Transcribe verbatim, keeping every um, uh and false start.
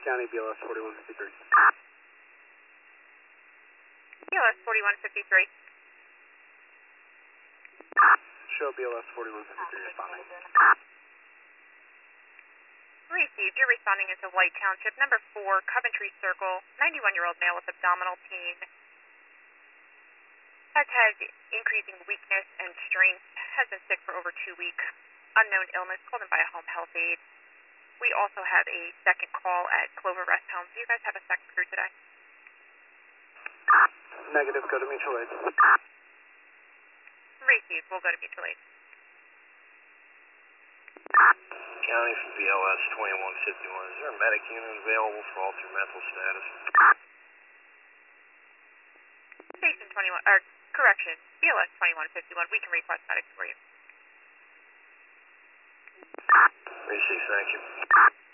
County, B L S forty-one fifty-three. B L S forty-one fifty-three. Show B L S forty-one fifty-three responding. Received. You're responding into White Township, number four, Coventry Circle. ninety-one-year-old male with abdominal pain. Has had increasing weakness and strength. Has been sick for over two weeks. Unknown illness. Called in by a home health aide. We also have a second call at Clover Rest Home. Do you guys have a second crew today? Negative. Go to mutual aid. Received. We'll go to mutual aid. County from B L S twenty-one fifty-one. Is there a medic unit available for altered mental status? Station twenty-one, or correction, B L S twenty-one fifty-one. We can request medics for you. Received. Thank you.